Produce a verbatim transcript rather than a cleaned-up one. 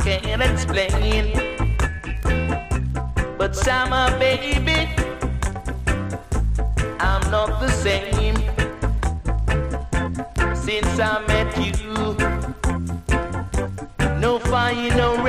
can't explain. But summer, baby, I'm not the same. Since I met you, no fire, no